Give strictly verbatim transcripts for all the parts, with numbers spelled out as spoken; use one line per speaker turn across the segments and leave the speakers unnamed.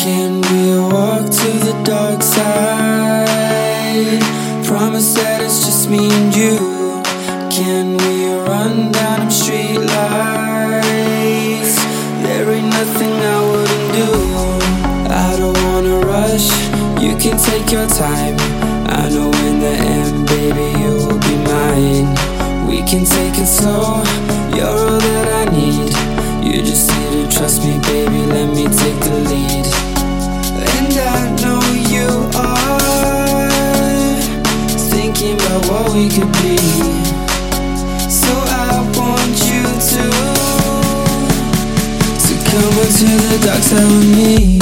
Can we walk to the dark side? Promise that it's just me and you. Can we run down them street lights? There ain't nothing I wouldn't do. I don't wanna rush, you can take your time. I know in the end, baby, you will be mine. We can take it slow, you're all that I need. You just need to trust me, baby, let me take the lead. And I know you are thinking about what we could be. So I want you to To come onto the dark side with me.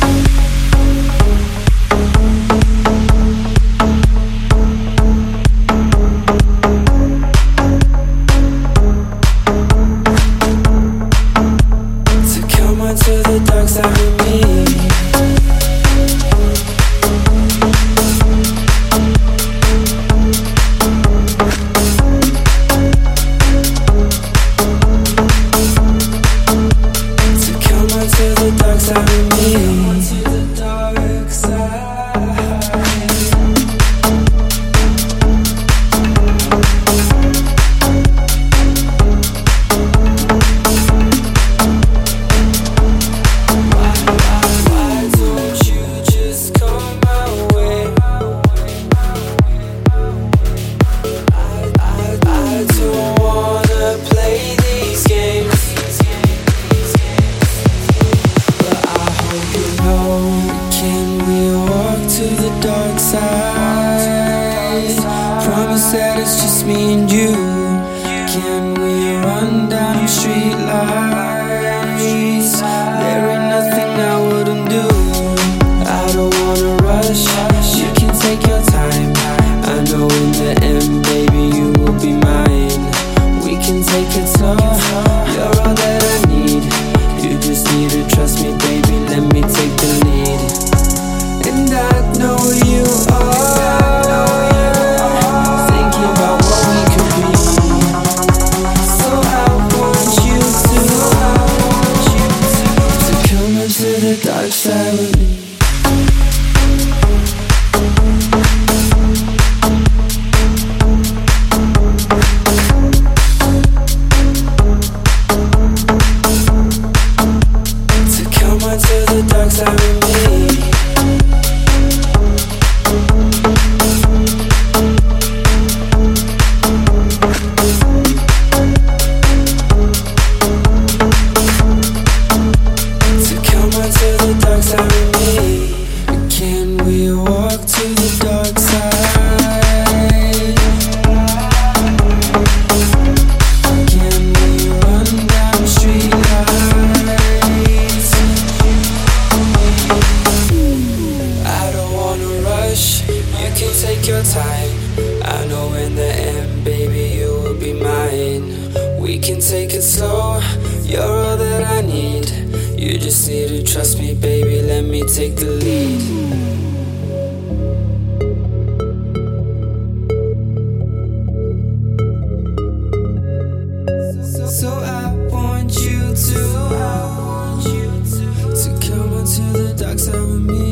To the dark side with me. To come on to the dark side with me. To the dark side. To the dark side. Promise that it's just me and you. Can we run down the street lights? There ain't nothing I wouldn't do. I don't wanna rush, you can take your time. I know in the end, baby, you will be mine. We can take it slow, you're all that I need. You just need to trust me, baby, let me take the lead. And I know you are thinking about what we could be. So I want you to To come into the dark side with me. To come into the dark side with me. Can we walk to the dark side? Can we run down the street lights? I don't wanna rush, you can take your time. I know in the end, baby, you will be mine. We can take it slow, you're all that I need. You just need to trust me, baby, let me take the lead. So I want you to To come onto the dark side with me.